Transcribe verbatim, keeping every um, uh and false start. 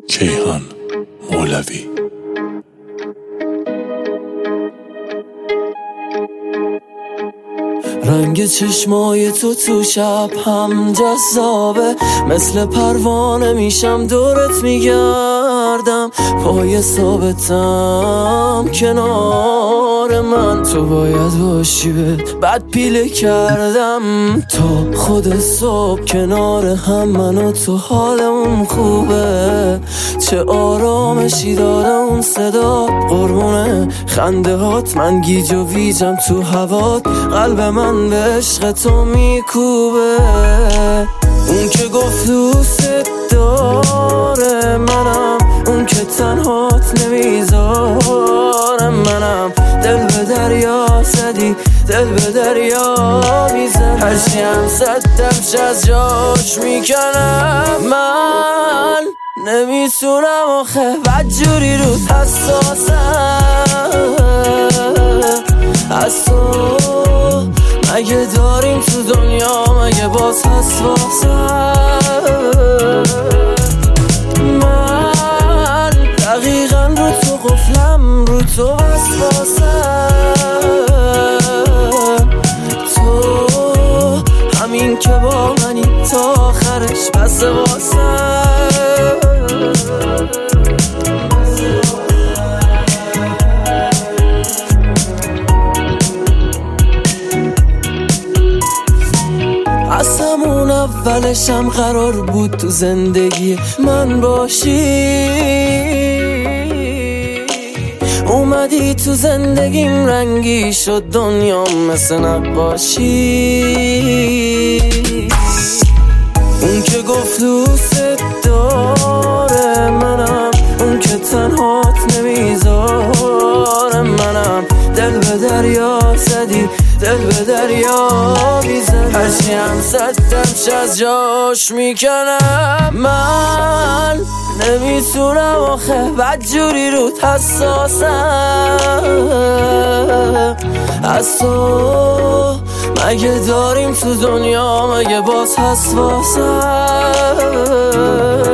کیهان مولوی. رنگ چشمای تو تو شب هم جذابه، مثل پروانه میشم دورت میگردم، پای ثابتم کنار من، تو باید باشی بهت بد پیله کردم تا خود صبح کنار هم، من و تو حالمون خوبه، چه آرامشی داره اون صدا، قربونه خنده هات، من گیج و ویجم تو هوات، قلب من به عشق تو میکوبه، اون که گفت دوست داره منم، اون که تنهات نمیذاره منم، دل به دریا زدی دل به دریا میزنم، هرچی هم صدمش از جاش میکنم، من نمیتونم آخه بدجوری رو حساسم از تو، مگه داریم تو دنیا مگه باز حساسم، من دقیقا رو تو قفلم، رو تو وسواسم، تو همین که با منی تا آخرش بس واسم. از همون اولشم قرار بود تو زندگی من باشی، اومدی تو زندگیم رنگی شد دنیا مثل نقاشی، اون که گفت دوست داره منم، اون که تنهات نمیذاره منم، دل به دریا زدی دل به دریا میزنم، هرچی هم صدمش از جاش میکنم، من نمیتونم آخه بدجوری رو حساسم از تو، مگه داریم تو دنیا مگه باز حساسم.